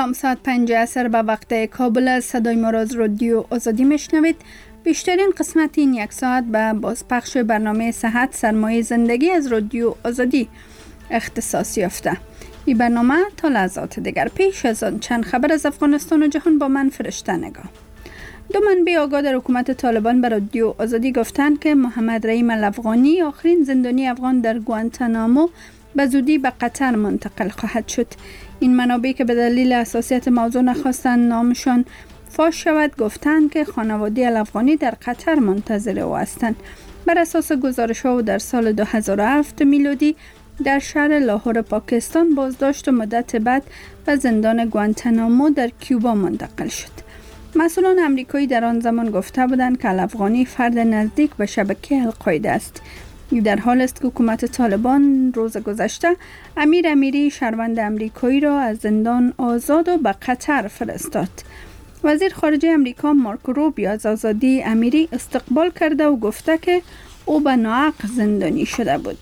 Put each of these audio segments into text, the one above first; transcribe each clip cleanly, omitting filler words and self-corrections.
سلام، ساعت 5 عصر به وقت کابل است. صدای ما را از رادیو آزادی میشنوید. بیشترین قسمت این یک ساعت به بازپخش برنامه صحت سرمایه زندگی از رادیو آزادی اختصاص یافته. این برنامه تا لحظات دیگر. پیش از آن چند خبر از افغانستان و جهان با من فرشته نگاه. دو منبع آگاه در حکومت طالبان به رادیو آزادی گفتند که محمد رحیم الافغانی آخرین زندانی افغان در گوانتانامو به زودی به قطر منتقل خواهد شد. این منابع که به دلیل حساسیت موضوع نخواستند نامشان فاش شود گفتند که خانواده الافغانی در قطر منتظر او هستند. بر اساس گزارش‌ها در سال 2007 میلادی در شهر لاهور پاکستان بازداشت و مدت بعد به زندان گوانتانامو در کیوبا منتقل شد. مسئولان آمریکایی در آن زمان گفته بودند که الافغانی فرد نزدیک به شبکه القاعده است. در حال است که حکومت طالبان روز گذشته امیر امیری شهروند آمریکایی را از زندان آزاد و به قطر فرستاد. وزیر خارجه آمریکا مارکو روبیو از آزادی امیری استقبال کرده و گفته که او به ناحق زندانی شده بود.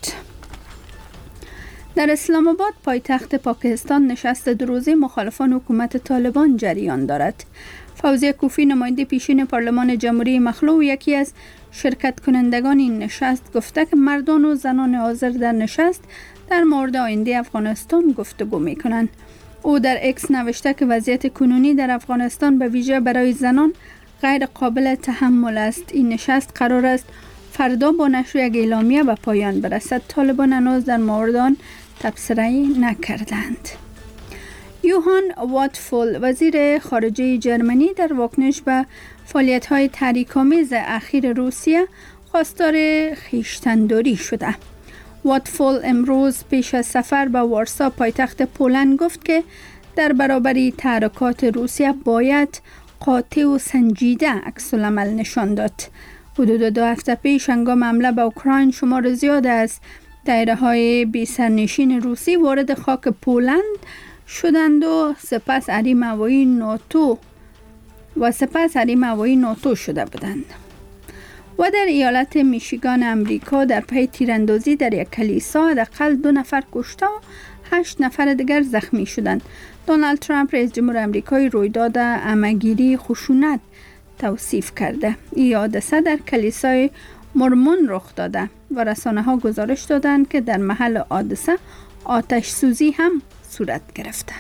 در اسلام آباد پایتخت پاکستان نشست دو روزه مخالفان حکومت طالبان جریان دارد. فوزیه کوفی نماینده پیشین پارلمان جمهوری مخلوع یکی از شرکت کنندگان این نشست گفته که مردان و زنان حاضر در نشست در مورد آینده افغانستان گفتگو میکنند. او در اکس نوشته که وضعیت کنونی در افغانستان به ویژه برای زنان غیر قابل تحمل است. این نشست قرار است فردا با نشر یک اعلامیه به پایان برسد. طالبان هنوز در مورد آن تبصره نکردند. یوهان واتفول وزیر خارجه جرمنی در واکنش به فعالیت‌های تحریک‌آمیز اخیر روسیه خواستار خویشتن‌داری شده. واتفول امروز پیش از سفر به وارسا پایتخت پولند گفت که در برابر تحرکات روسیه باید قاطع و سنجیده عکس‌العمل نشان داد. حدود 2 هفته پیش هنگام حمله به اوکراین شمار زیاد از طیاره‌های بی سرنشین روسی وارد خاک پولند شدند و سپس حریم هوایی ناتو شده بودند. و در ایالت میشیگان امریکا در پی تیراندازی در یک کلیسا حداقل 2 نفر کشته و 8 نفر دیگر زخمی شدند. دونالد ترامپ رئیس جمهور آمریکای رویداد همه‌گیری خشونت توصیف کرده. این حادثه در کلیسای مورمون رخ داده و رسانه‌ها گزارش دادند که در محل حادثه آتش سوزی هم صورت گرفته.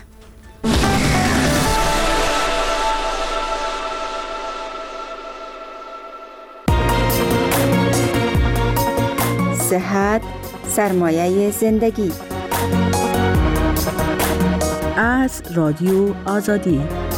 صحت سرمایه زندگی از رادیو آزادی.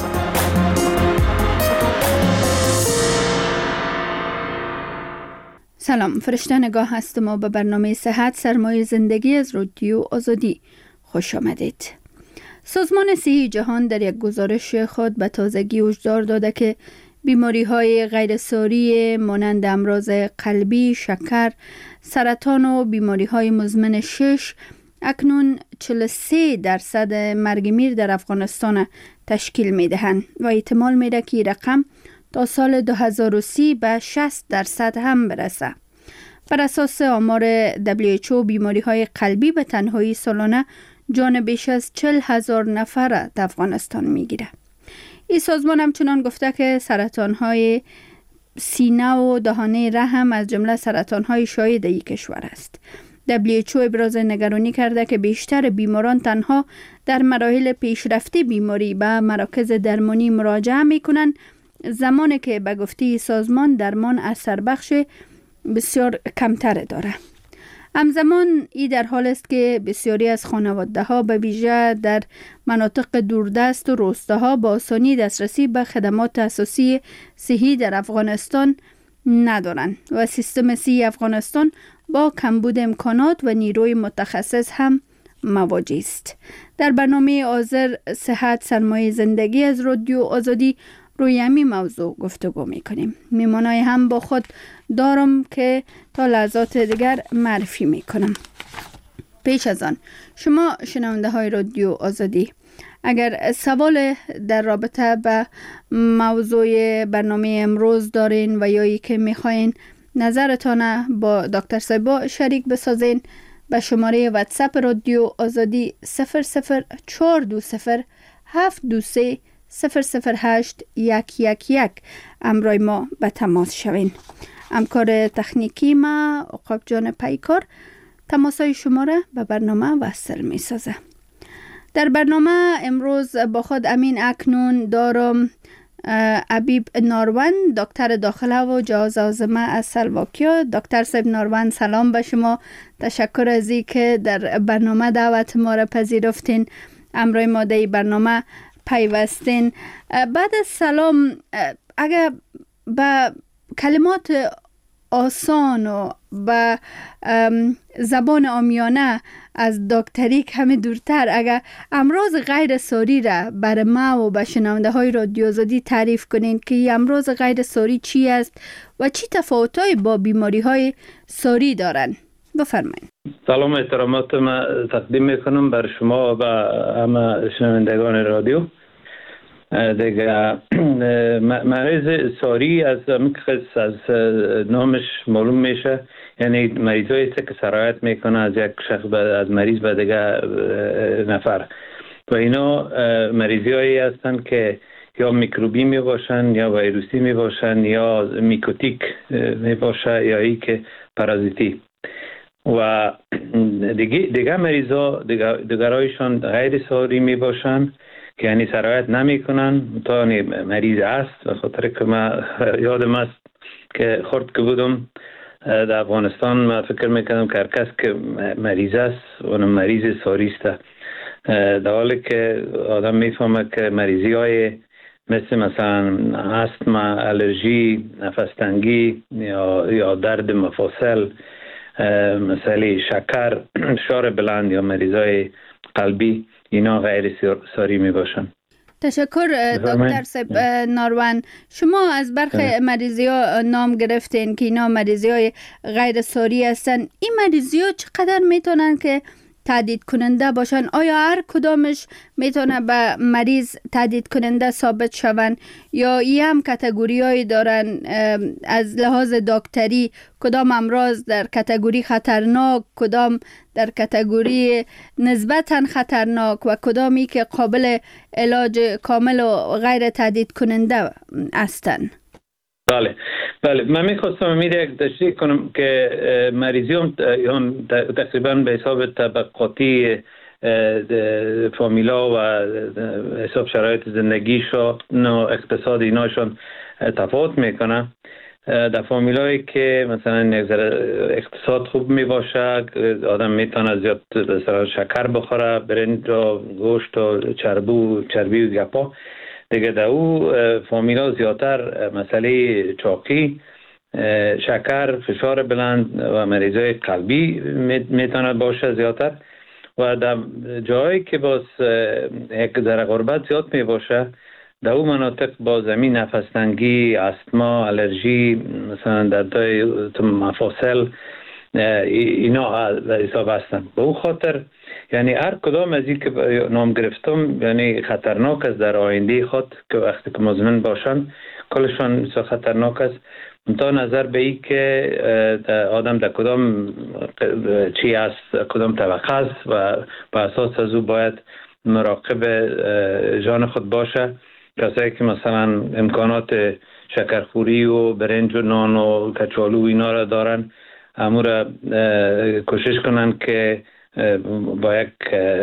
سلام، فرشته نگاه هستم و به برنامه صحت سرمایه زندگی از رادیو آزادی خوش آمدید. سازمان صحی جهان در یک گزارش خود به تازگی هشدار داده که بیماری‌های غیرساری مانند امراض قلبی، شکر، سرطان و بیماری‌های مزمن 6 اکنون 43% مرگ میر در افغانستان تشکیل می‌دهند و احتمال می‌ده که این رقم تا سال 2030 به 60% هم برسه. بر اساس آمار WHO بیماری‌های قلبی به تنهایی سالانه جان بیش از 40,000 نفر در افغانستان می‌گیره. این سازمان همچنان گفته که سرطان‌های سینه و دهانه رحم از جمله سرطان‌های شایع در این کشور است. WHO ابراز نگرانی کرده که بیشتر بیماران تنها در مراحل پیشرفته بیماری به مراکز درمانی مراجعه می‌کنند، زمانی که به گفته سازمان درمان اثر بخش بسیار کمتر داره. همزمان این در حال است که بسیاری از خانواده‌ها به ویژه در مناطق دوردست و روستاها با آسانی دسترسی به خدمات اساسی صحی در افغانستان ندارند و سیستم صحی افغانستان با کمبود امکانات و نیروی متخصص هم مواجه است. در برنامه حاضر صحت سرمایه زندگی از رادیو آزادی روی همین موضوع گفتگو میکنیم. میمانای هم با خود دارم که تا لحظات دیگر معرفی میکنم. پیش از آن شما شنونده های رادیو آزادی اگر سوال در رابطه به موضوع برنامه امروز دارین و یا ای که میخواین نظرتان با دکتر صاحب شریک بسازین، به شماره واتساپ رادیو آزادی 00420 723-008-111 امرای ما به تماس شوین. همکار تکنیکی ما عقاب جان پیکار تماسای شما را به برنامه وصل می سازه. در برنامه امروز با خود امین اکنون دارم حبیب ناروان، دکتر داخله و جواز عازمه از سلواکیا. دکتر صاحب ناروان، سلام به شما. تشکر از این که در برنامه دعوت ما را پذیرفتین، امروی ما در برنامه پیوستین. بعد از سلام، اگر به کلمات آسان و به زبان عامیانه از دکتری کمی دورتر اگر امراض غیر ساری را بر ما و به شنونده های رادیو آزادی تعریف کنین که امراض غیر ساری چی است و چی تفاوت‌های با بیماری های ساری دارن، بفرمایید. سلام و احترامات ما تقدیم میکنم بر شما و همه شنوندگان رادیو. دیگه مریض ساری از نامش معلوم میشه، یعنی مریضایی است که سرایت میکنه از یک شخص از مریض به دیگه نفر و اینا مریضی هستند که یا میکروبی می باشن یا ویروسی می باشن یا میکوتیک می باشه یا ای که پارازیتی و دیگه مریضا دیگرایشان غیر ساری می باشن که یعنی سرایت نمی کنن تا مریض است. به خاطر که ما یادم است که خورد که بودم در افغانستان ما فکر میکردم که هر کس که مریض است اون مریض ساری است، در حالی که آدم میفهمه که مریضی های مثلا استما، الرژی، نفس تنگی یا درد مفاصل، مسئله شکر، فشار بلند یا مریضای قلبی، اینا غیر ساری می باشن. تشکر دکتر صاحب ناروان. شما از برخی مریضی ها نام گرفتین که اینا مریضی های غیر ساری هستن. این مریضی ها چقدر میتونن که تهدید کننده باشن؟ آیا هر کدامش میتونه به مریض تهدید کننده ثابت شون یا ای هم کاتگوری هایی دارن از لحاظ دکتری؟ کدام امراض در کاتگوری خطرناک، کدام در کاتگوری نسبتاً خطرناک و کدامی که قابل علاج کامل و غیر تهدید کننده هستن؟ بله من میخواستم یک تشریح کنم که مریضی هم تقریبا به حساب طبقاتی فامیلا و حساب شرایط زندگیشون و اقتصاد ایناشون تفاوت میکنه. در فامیلایی که مثلا یک اقتصاد خوب می باشه، آدم میتونه زیاد مثلا شکر بخوره، برنج و گوشت و چربی و گپا دیگه. در او فامیلا زیادتر مسئله چاقی، شکر، فشار بلند و مریضای قلبی میتونه باشه زیادتر. و در جایی که باز یک ذره غربت زیاد می باشه، در اون مناطق با زمین نفس تنگی، استما، الرژی، مثلا دردهای مفاصل، اینا به حساب هستن. به اون خاطر یعنی هر کدام از این که نام گرفتم یعنی خطرناک است در آینده خود که وقتی که مزمن باشن کلشان خطرناک است. تا نظر به این که آدم در کدام چی است، کدام طبقه است و به اساس از او باید مراقب جان خود باشه. کسایی که مثلا امکانات شکرخوری و برنج و نان و کچالو اینا را دارن، همو را کوشش کنن که با یک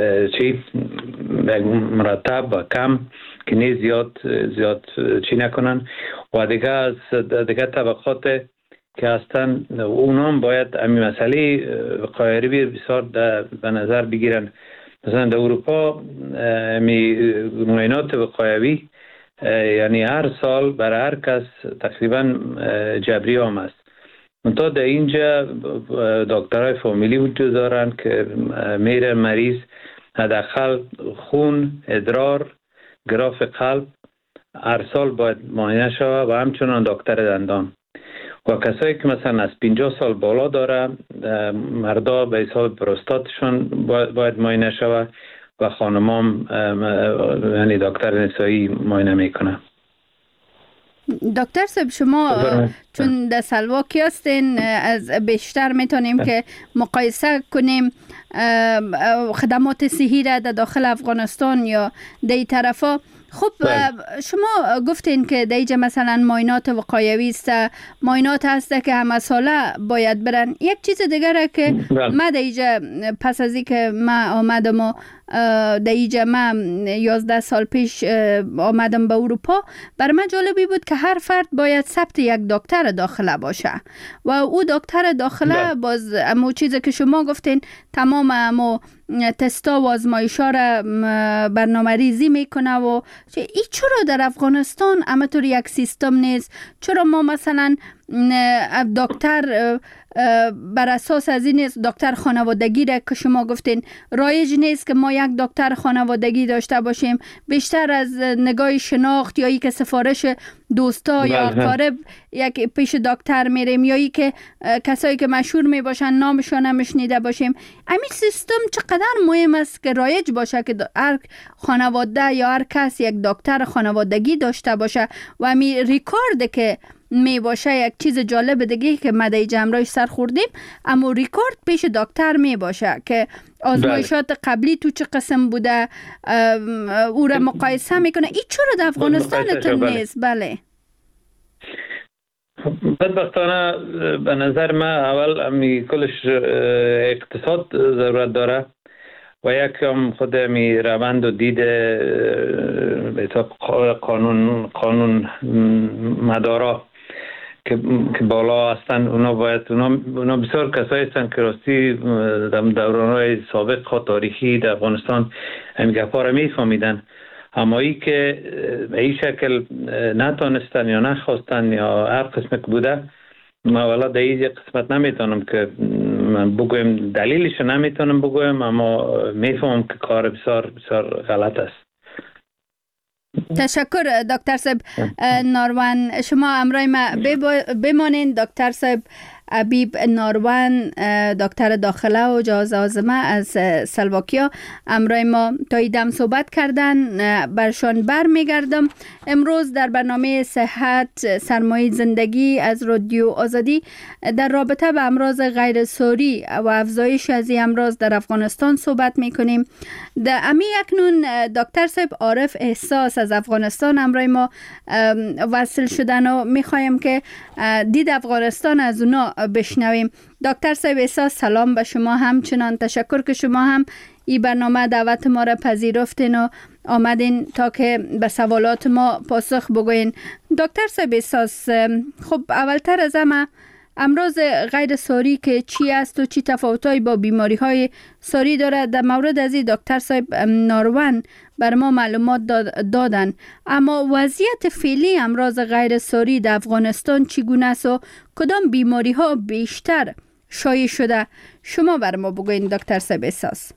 مرتب و کم که نه زیاد چی نکنن. و دیگه از دیگه طبقات که هستن اونام باید همین مسئله وقایری بسیار به نظر بگیرن. مثلا در اروپا معاینات وقایوی یعنی هر سال برای هر کس تقریبا جبری هم است. منتها در اینجا دکترهای فامیلی وجود دارن که میره مریض حداقل خون، ادرار، گراف قلب هر سال باید معاینه شود و همچنان دکتر دندان. و کسایی که مثلا از 50 سال بالا داره، مردا به حساب پروستاتشون باید معاینه شود و خانمام یعنی دکتر نسایی معاینه میکنه. دکتر صاحب شما چون در سلواکی هستین از بیشتر میتونیم که مقایسه کنیم خدمات صحی را در داخل افغانستان یا دی طرفا. خب شما گفتین که دیجا مثلا معاینات وقایوی است، معاینات هست که همه ساله باید برن. یک چیز دیگره که ما دیجا پس از اینکه ما آمدم و دیجا ما 11 سال پیش آمدم به اروپا، بر من جالبی بود که هر فرد باید ثبت یک دکتر داخله باشه و او دکتر داخله باز امو چیزی که شما گفتین تمام امو تستا و آزمایش‌ها را برنامه ریزی میکنه و این چرا در افغانستان همطور یک سیستم نیست؟ چرا ما مثلا دکتر بر اساس از این نیست دکتر خانوادگی را که شما گفتین رایج نیست که ما یک دکتر خانوادگی داشته باشیم، بیشتر از نگاه شناخت یا ای که سفارش دوستا یا اقارب یک پیش دکتر میریم یا ای که کسایی که مشهور می باشن نامشون نمیشنیده باشیم. همین سیستم چقدر مهم است که رایج باشه که هر خانواده یا هر کس یک دکتر خانوادگی داشته باشه و همین ریکارد که می باشه. یک چیز جالب دیگه که ما در جمعرایش سر خوردیم اما ریکارد پیش دکتر می باشه که آزمایشات قبلی تو چه قسم بوده او را مقایسه میکنه. این چرا در افغانستان نیست؟ بله بدبختانه به نظر من اول امی کلش اقتصاد ضرورت داره و یکم خود امی روند و دید قانون مدارا که بالا هستن. اونا بسیار کسایی هستن که راستی در دورانهای سابق و تاریخی در افغانستان همین گپا را میفهمیدن، اما ای که به این شکل نتانستن یا نخواستن یا هر قسم که بوده، ما والا در این قسمت نمیتونم که من بگویم دلیلش نمیتونم بگویم، اما میفهمم که کار بسیار بسیار غلط است. تشکر دکتر صاحب ناروان. شما امرای ما بمانین. دکتر صاحب حبیب ناروان، دکتر داخله و جهاز هاضمه از سلواکیا امرای ما تا ایدم صحبت کردن. برشان بر میگردم. امروز در برنامه صحت سرمایه زندگی از رادیو آزادی در رابطه به امراض غیر ساری و افزایش از این امراض در افغانستان صحبت میکنیم. در امی اکنون دکتر صاحب عارف احساس از افغانستان امرای ما وصل شدن و میخوایم که دید افغانستان از اونا بشنویم. دکتر صاحب احساس سلام به شما. همچنان تشکر که شما هم این برنامه دعوت ما را پذیرفتین و آمدین تا که به سوالات ما پاسخ بگوین. دکتر صاحب احساس، خب اولتر از همه امراض غیر ساری که چی است و چی تفاوتایی با بیماری های ساری داره، در مورد از این دکتر صاحب ناروان بر ما معلومات دادن. اما وضعیت فعلی امراض غیر ساری در افغانستان چگونه است و کدام بیماری ها بیشتر شایع شده؟ شما بر ما بگوین دکتر صاحب احساس.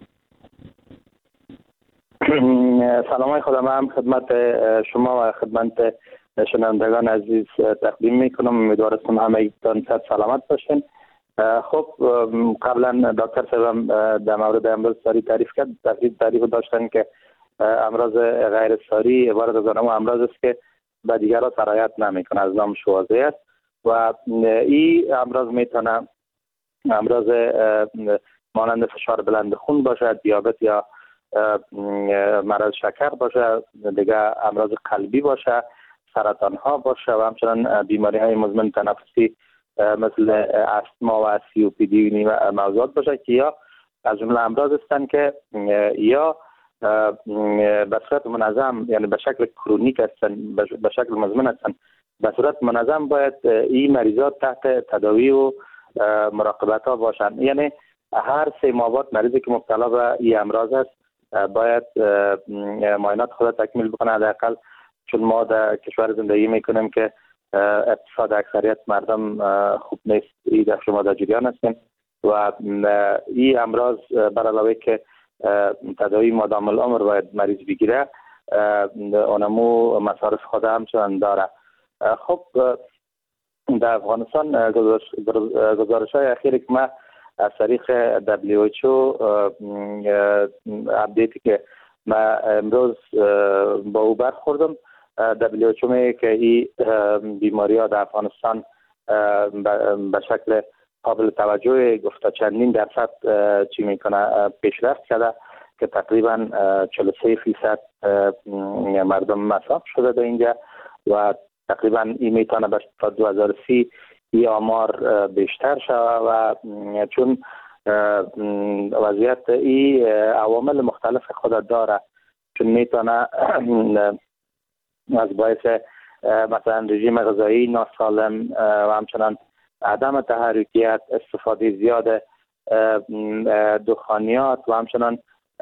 سلام های خدا، من خدمت شما و خدمت شنوندگان عزیز تقدیم میکنم. امیدوارم همه تان سلامت باشین. خب قبلا دکتر صاحب در مورد امراض ساری تعریف کرد. تعریف داشتن که امراض غیر ساری عبارت از امراض است که به دیگران سرایت نمیکنه، از نامش واضح است و این امراض میتونه امراض مانند فشار بلند خون باشه، دیابت یا مرض شکر باشه، دیگه امراض قلبی باشه، سرطان ها باشه و همچنان بیماری های مزمن تنفسی مثل استما و COPD موضوعات باشه که یا از جمله امراض هستند که یا به صورت منظم، یعنی به شکل کرونیک هستن، به شکل مزمن هستن. به صورت منظم باید این مریضات تحت تداوی و مراقبت ها باشن. یعنی هر 3 ماه مریضی که مبتلا به این امراض است باید معاینات خود تکمیل بکنه حداقل، چون ما در کشور زندگی میکنیم که اقتصاد اکثریت مردم خوب نیست. این در شما در جریان هستیم و این امراض بر علاوه که تداوی مادام العمر باید مریض بگیره، اونمو مصارف خود همچنان داره. خب در افغانستان گزارش های اخیری که ما از طریق WHO اپدیتی که ما امروز با او برخوردم WHO میگه که این بیماری ها در افغانستان به شکل قابل توجه گفته چندین درصد چی میکنه پیشرفت کرده که تقریبا 43% مردم مصاب شده در اینجا و تقریبا این میتونه تا 2030 این آمار بیشتر شود و چون وضعیت این عوامل مختلف خود داره چون میتونه از باعث مثلا رژیم غذایی ناسالم و همچنان عدم تحرکیت، استفاده زیاد دخانیات و همچنان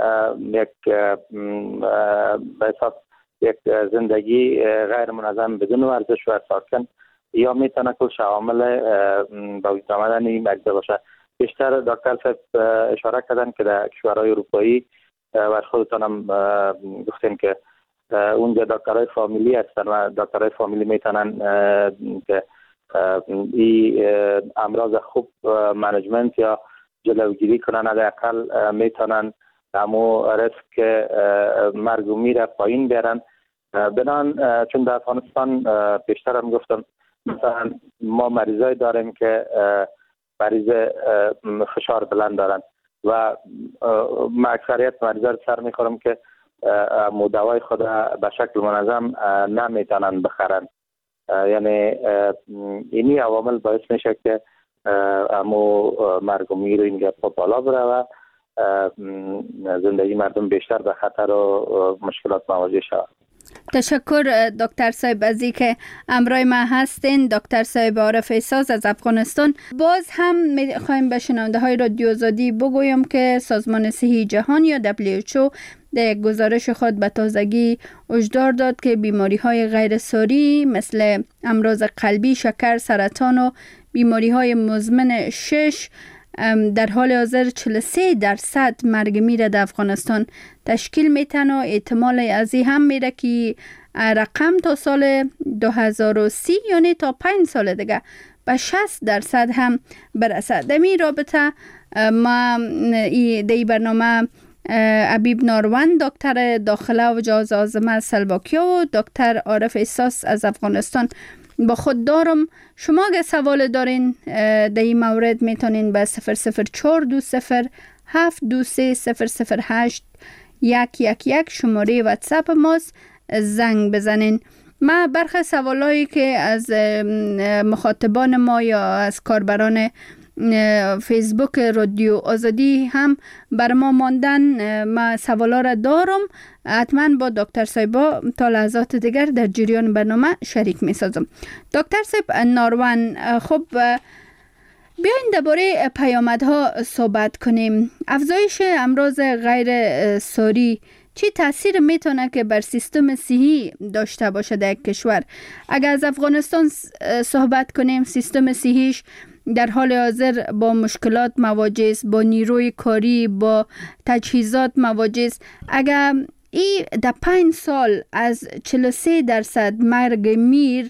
یک زندگی غیر منظم بدون ورزش و ساکن یا میتونه کلش عوامل به وجود آمدن این مریض باشه. بیشتر دکتر صاحب اشاره کردن که در کشورهای اروپایی و خودتان هم گفتین که اونجا دکترهای فامیلی هستن و دکترهای فامیلی میتونن که این امراض خوب منیجمنت یا جلوگیری کنن، حداقل میتونن امو ریسک مرگ و میر پایین بیارن. بنان چون در افغانستان پیشتر هم گفتم مثلا ما مریضای داریم که مریض فشار بلند دارن و ما اکثریت مریضا رو سر میخورم که دوای خود به شکل منظم نمیتونن بخرن، یعنی اینی عوامل باعث میشه که امو مرگ و میر این گپ بالا بره و زندگی مردم بیشتر به خطر و مشکلات مواجه شود. تشکر دکتر صاحب از اینکه همراه ما هستین. دکتر صاحب عارف احساس از افغانستان. باز هم میخوایم به شنونده های رادیو آزادی بگویم که سازمان صحی جهان یا WHO در یک گزارش خود به تازگی هشدار داد که بیماری های غیر ساری مثل امراض قلبی، شکر، سرطان و بیماری های مزمن 6 در حال حاضر 43% مرگ میره در افغانستان تشکیل میتن و احتمال از این هم میره که رقم تا سال 2030 یعنی تا 5 سال دیگه به 60% هم برسه. در این رابطه ما در برنامه حبیب ناروان دکتر داخله و جهاز هاضمه سلواکیا و دکتر عارف احساس از افغانستان با خود دارم. شما اگه سوال دارین در این مورد میتونین به 0042723008111 شماره واتساپ ماست زنگ بزنین. ما برخی سوالایی که از مخاطبان ما یا از کاربران فیسبوک رادیو آزادی هم بر ما ماندن، ما سوالا را دارم، حتما با دکتر صاحبا تا لحظات دیگر در جریان برنامه شریک می سازم. دکتر صاحب ناروان، خب بیاین درباره پیامدها صحبت کنیم. افزایش امراض غیر ساری چی تاثیر میتونه که بر سیستم صحی داشته باشه در کشور؟ اگر از افغانستان صحبت کنیم، سیستم صحیش در حال حاضر با مشکلات مواجه است، با نیروی کاری، با تجهیزات مواجه است. اگر این در 5 سال از 43% مرگ میر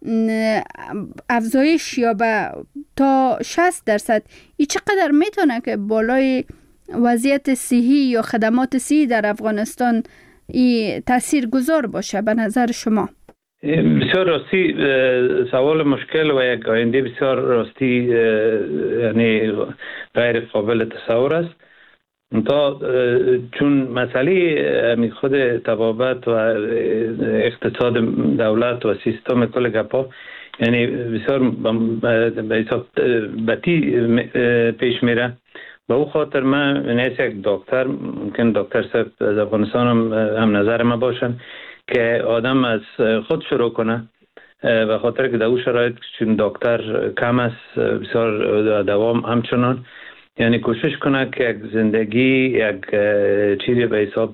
افزایش یابه تا 60%، این چقدر میتونه که بالای وضعیت صحی یا خدمات صحی در افغانستان این تأثیر گذار باشه به نظر شما؟ بسیار راستی سوال مشکل و یک آینده بسیار راستی یعنی غیر قابل تصور است. تا چون مسئله خود طبابت و اقتصاد دولت و سیستم کل گپا یعنی بسیار به حساب بطی پیش میره. به او خاطر من نیست یک دکتر، ممکن دکتر صاحب از افغانستان هم نظر ما باشن که آدم از خود شروع کنه، به خاطر که در او شرایط چون دکتر کم است بسیار دوام همچنان، یعنی کوشش کنه که یک زندگی یک چیزی به حساب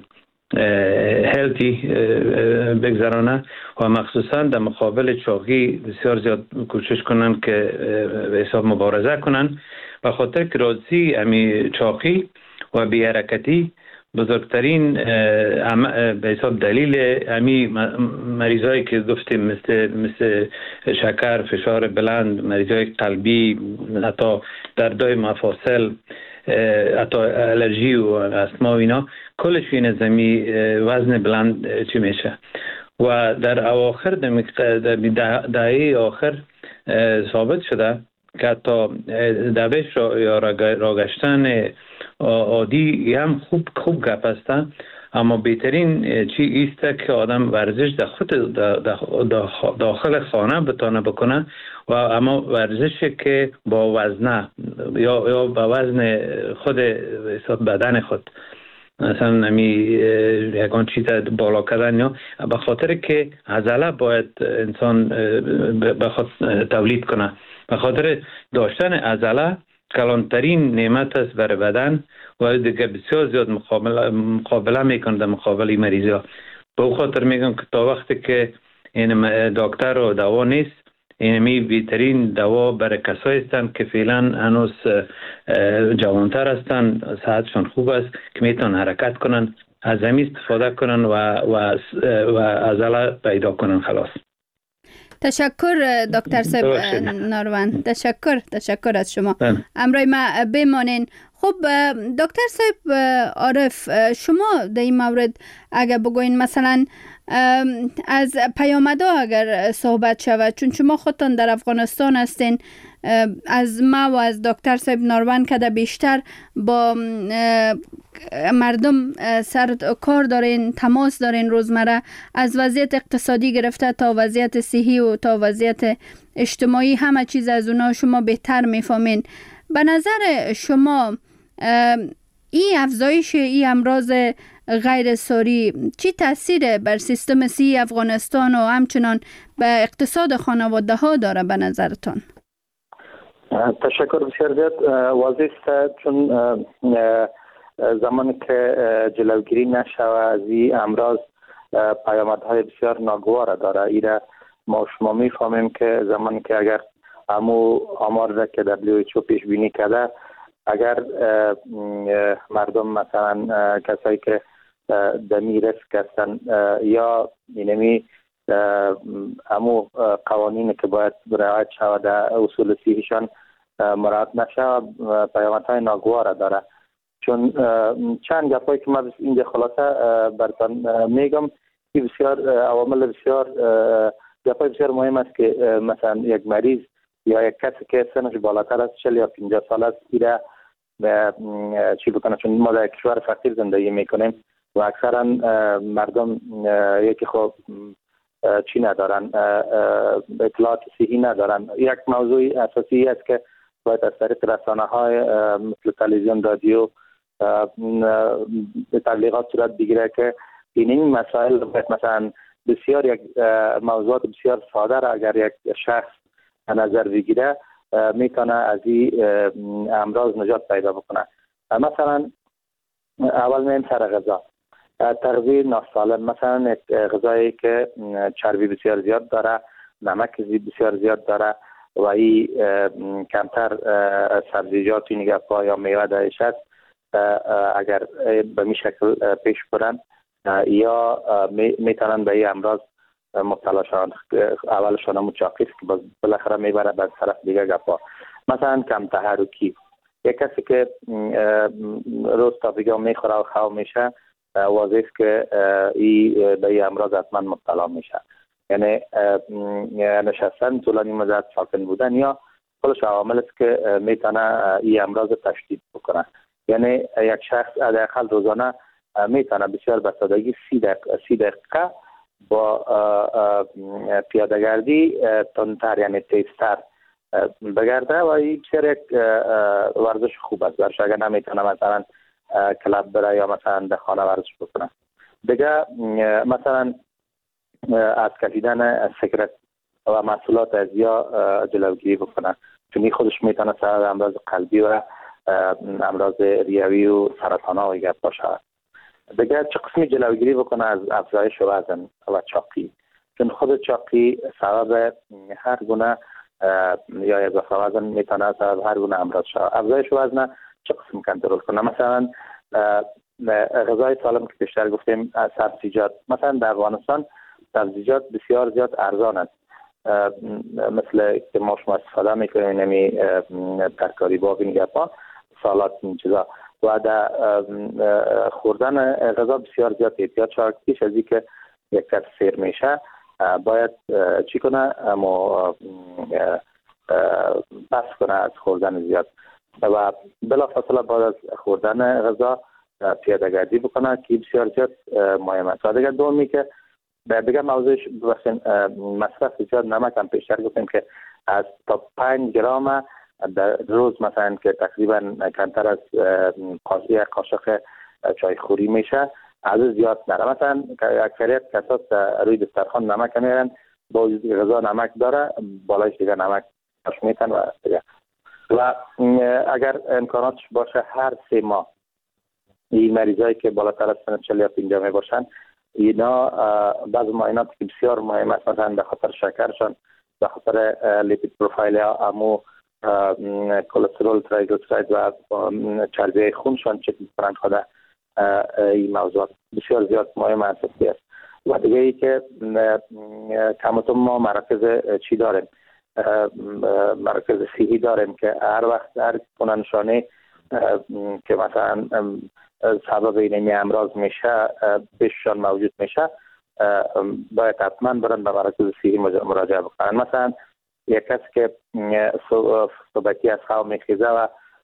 هلتی بگذرانه و مخصوصا در مقابل چاقی بسیار زیاد کوشش کنن که به حساب مبارزه کنن، به خاطر که رازی امی چاقی و بی حرکتی بزرگترین به حساب دلیل امی مریضایی که گفتیم مثل شکر، فشار بلند، مریضای قلبی، حتی دردای مفاصل، حتی الرژی و استما و اینا، کلش این از امی وزن بلند چی میشه. و در اواخر دهه آخر ثابت شده که حتی دوش یا راگشتن عادی هم خوب گپ است، اما بهترین چی است که آدم ورزش در خود داخل خانه بتونه بکنه و اما ورزشی که با وزنه یا با وزن خود بدن خود، مثلا یکان چیز بالا کردن، یا به خاطر که عضله باید انسان بخواد تولید کنه. به خاطر داشتن عضله کلانترین نعمت است برای بدن و دیگه بسیار زیاد مقابله میکنه در مقابل مریضی ها. به او خاطر میگم که تا وقتی که این دکتر و دوا نیست، اینمی بهترین دوا برای کسایی هستند که فعلا هنوز جوانتر هستند، صحتشان خوب است، که میتونن حرکت کنن، از زمین استفاده کنن و عضله پیدا کنن. خلاص. تشکر دکتر صاحب ناروان، تشکر از شما. امروز ما بمانین. خب دکتر صاحب عارف، شما در این مورد اگر بگوین مثلا از پیامدها اگر صحبت شود، چون شما خودتان در افغانستان هستین، از ما و از دکتر صاحب ناروان که بیشتر با مردم سر کار دارین، تماس دارین روزمره، از وضعیت اقتصادی گرفته تا وضعیت صحی و تا وضعیت اجتماعی، همه چیز از اونا شما بهتر میفهمین. به نظر شما این افزایش این امراض غیر ساری چی تاثیر بر سیستم صحی افغانستان و همچنان به اقتصاد خانواده ها داره به نظرتان؟ تشکر بسیار زیاد. واضح است چون زمانی که جلوگیری نشود از این امراض پیامدهای بسیار ناگوار داره. ایره ما شما میفهمیم که زمانی که اگر همو آمار را که WHO پیش بینی کرده، اگر مردم مثلا کسایی که دمی ریسک هستن یا اینمی همو قوانین که باید رعایت شود در اصول صحیشان مراعات نشه، پیامدهای ناگوار داره. چون چند گپایی که من اینجا خلاصه براتون میگم، این بسیار عوامل بسیار گپای بسیار مهم است که مثلا یک مریض یا یک کسی که سنش بالاتر از 40 یا 50 سال است ایره چی بکنه. چون ما در کشور فقیر زندگی میکنیم و اکثرا مردم یکی خب چی ندارن، اطلاعات صحی ندارن. یک موضوع اساسی است که باید از طریق رسانه های مثل تلویزیون، رادیو تبلیغات صورت بگیره که این مسائل باید مثلا بسیار یک موضوعات بسیار ساده را اگر یک شخص نظر بگیره میتونه از این امراض نجات پیدا بکنه. مثلا اول میم سر غذا، تغذیه ناسالم، مثلا غذایی که چربی بسیار زیاد داره، نمک بسیار زیاد داره و این کمتر سبزیجات نگهپا یا میوه درش است، اگر به می شکل پیش برن یا میتونن به این امراض مبتلا شدن. اولشان هم چاقی است که بالاخره میبره به طرف دیگه گپا. مثلا کم تحرکی، یک کسی که روز تا دیگه میخوره و خواب میشه، واضح است که به این امراض حتما مبتلا میشه. یعنی نشستن طولانی مدت، ساکن بودن یا خودش عوامل است که میتونه این امراض تشدید بکنه. یعنی یک شخص حداقل روزانه میتونه بسیار به سادگی 30 دقیقه با پیاده‌گردی تندتر یعنی تیزتر بگرده و این بسیار یک ورزش خوب است برش. اگر نمیتونه مثلا کلاب بره یا مثلا در خانه ورزش بکنه. دیگه مثلا از کشیدن سیگرت و محصولات ازیا جلوگیری بکنه، چون این خودش میتونه سبب امراض قلبی و امراض ریوی و سرطان ها باشه. دیگه چه قسمی جلوگیری بکنه از افزایش وزن و چاقی، چون خود چاقی سبب هر گونه یا اضافه وزن میتونه سبب هر گونه امراض شود. افزایش وزن چه قسم کنترل کنه؟ مثلا غذای سالم که بیشتر گفتیم، سبزیجات. مثلا در افغانستان سبزیجات بسیار زیاد ارزان است، مثل که ما شما استفاده میکنیم نمی ترکاری باقی نگهپا، سالات این چیزا. و در خوردن غذا بسیار زیاد احتیاط شود پیش از اینکه یک کس سیر میشه باید چی کنه؟ اما بس کنه از خوردن زیاد و بلافاصله بعد از خوردن غذا پیاده گردی بکنه که بسیار زیاد مهم است. و دیگه دومی که دیگه موضوعش مصرف زیاد نمک هم پیشتر گفتیم که از تا 5 گرم در روز مثلا که تقریبا کمتر از یک قاشق چای خوری میشه از زیاد نره. مثلا اکثریت کسات روی دسترخوان نمک میارن با وجود غذا نمک داره بالایش دیگه نمک باش میتن و دیگه. و اگر امکاناتش باشه هر 3 ماه این مریضایی که بالاتر از سن 40 یا 50 می باشن اینا بعض معاینات که بسیار مهم است مثلا به خاطر شکرشان به خاطر لیپید پروفایل امو کلسترول تریگلیسیراید و چربی خونشان چک می‌کنند خود این موضوعات بسیار زیاد مهم است. و دیگه ای که کمتون ما مراکز چی داریم مراکز صحی داریم که هر وقت هر کننشانه که مثلا سبب این امراض میشه پیششان موجود میشه باید حتما برن به مراکز صحی مراجعه بکنن. مثلا یک کس که صبحی از خواب میخیزه و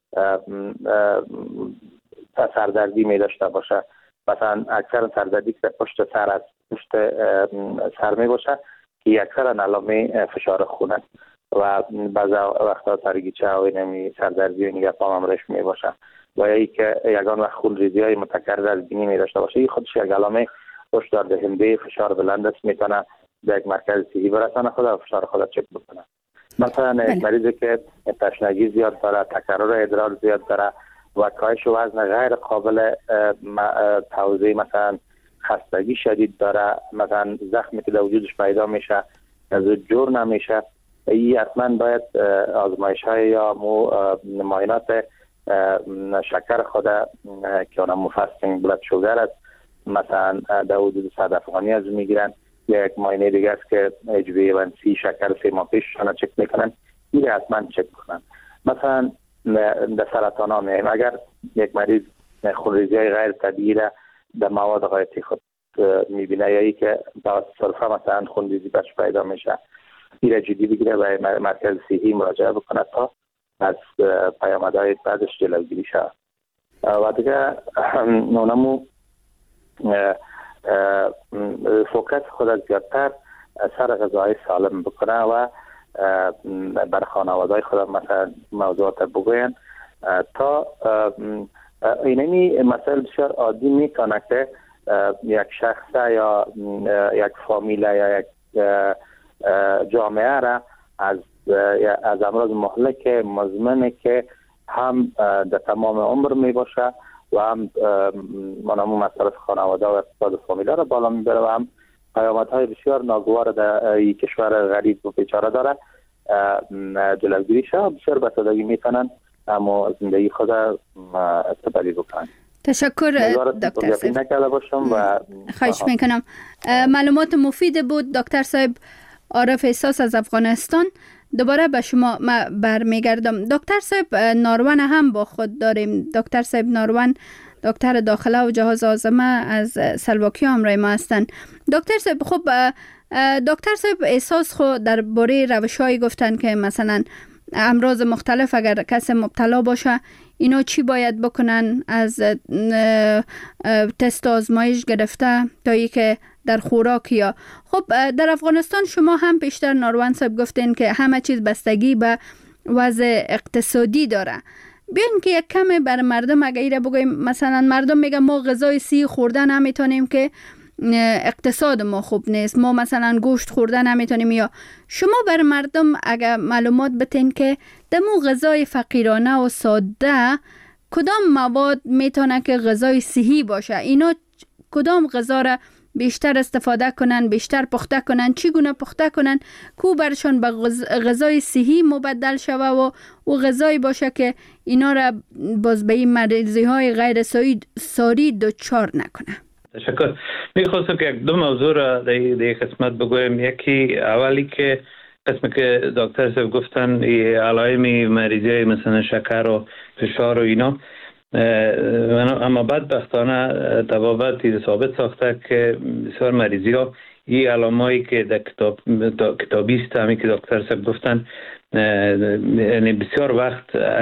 سردردی می داشته باشه مثلا اکثر سردردی که پشت سر از پشت سر می باشه که اکثر علامه فشار خون است و بعض وقتا سرگیچه و اینمی سردردی و نگهبان هم رشم می باشه و ای که یگان وقت خونریزی های متکرر از بینی می داشته باشه این خودش یک علامه هشدار دهنده فشار بلند است میتونه به یک مرکز صحی برسانه خود و فشار خود چک بکنه. مثلا یک مریضی که تشنگی زیاد داره تکرر ادرار زیاد داره و کاهش وزن غیر قابل توضیح مثلا خستگی شدید داره مثلا زخمی که در وجودش پیدا میشه از جور نمیشه این حتما باید آزمایش های یا معاینات شکر خود که اونم فاستینگ بلاد شوگر است مثلا در حدود 100 افغانی از میگیرن یا یک معاینه دیگه است که HbA1c شکر 3 ماه پیششان چک میکنن این حتما چک کنن. مثلا در سرطان ها میایم اگر یک مریض خونریزی های غیر طبیعی را در مواد غایطی خود میبینه یا ای که با سلفه مثلا خونریزی بهش پیدا میشه این را جدی بگیره و مرکز صحی مراجعه بکنه تا از پیامدهای بعدش جلوگیری شود. و دیگه اونمو فوکس خود زیادتر سر غذای سالم بکنه و بر خانواده‌های خود مثلا موضوعات بگوین تا اینمی مسائل بسیار عادی میکنه که یک شخص یا یک فامیل یا یک جامعه را از امراض مهلک مزمن که هم در تمام عمر می باشه و هم منامو مسائل خانواده و اقتصاد فامیل را بالا میبره و هم پیامدهای بسیار ناگوار در این کشور غریب و بیچاره داره جلوگیری شد بسیار به سادگی میتونن اما زندگی خود استفاده بکنن. تشکر دکتر صاحب. خواهش میکنم. معلومات مفید بود دکتر صاحب. عارف احساس از افغانستان. دوباره به شما برمیگردم. دکتر صاحب ناروان هم با خود داریم. دکتر صاحب ناروان دکتر داخله و جهاز آزمه از سلواکی همراه ما هستند. دکتر صاحب خب دکتر صاحب احساس خود درباره روش‌هایی گفتن که مثلا امراض مختلف اگر کس مبتلا باشه اینا چی باید بکنن از تست آزمایش گرفته تا ای که در خوراک یا خب در افغانستان شما هم پیشتر ناروان صاحب گفتین که همه چیز بستگی به وضع اقتصادی داره. بیاین که یک کمی بر مردم اگه ایره بگویم مثلا مردم میگن ما غذای سی خوردن نمیتونیم که اقتصاد ما خوب نیست ما مثلا گوشت خوردن نمیتونیم یا شما بر مردم اگه معلومات بتین که دمو غذای فقیرانه و ساده کدام مواد میتونه که غذای صحی باشه اینا کدام غذا را بیشتر استفاده کنن بیشتر پخته کنن چگونه پخته کنن کو برشان به غذای صحی مبدل شوه و غذایی باشه که اینا را باز به این مریضی های غیر ساری دچار نکنه. تشکر. میخواستم که دو موضوع را در قسمت بگویم. یکی اولی که قسمی که دکتر صاحب گفتن علائم مریضی مثلا شکر و فشار و اینا اما بدبختانه طبابت ثابت ساخته که بسیار مریضی ها این علامایی که در کتابی است، همین که دکتر صاحب گفتن، یعنی بسیار وقت